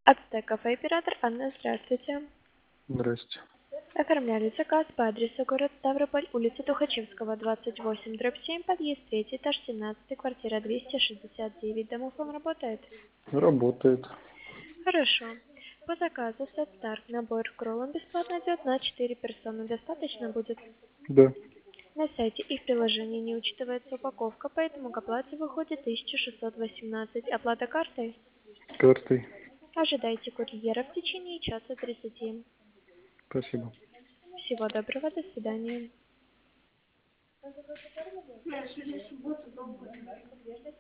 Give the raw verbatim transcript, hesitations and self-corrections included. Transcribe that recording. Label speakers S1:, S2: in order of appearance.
S1: Ацтек кафе оператор Анна, здравствуйте.
S2: Здрасте.
S1: Оформляли заказ по адресу город Ставрополь, улица Тухачевского, двадцать восемь, дробь семь, подъезд третий, этаж семнадцатый, квартира двести шестьдесят девять. Домофон работает?
S2: Работает.
S1: Хорошо. По заказу Set Start набор Кроллан бесплатно идет на четыре персоны. Достаточно будет?
S2: Да.
S1: На сайте и в приложении не учитывается упаковка, поэтому к оплате выходит тысяча шестьсот восемнадцать. Оплата картой?
S2: Картой.
S1: Ожидайте курьера в течение часа тридцати.
S2: Спасибо.
S1: Всего доброго, до свидания.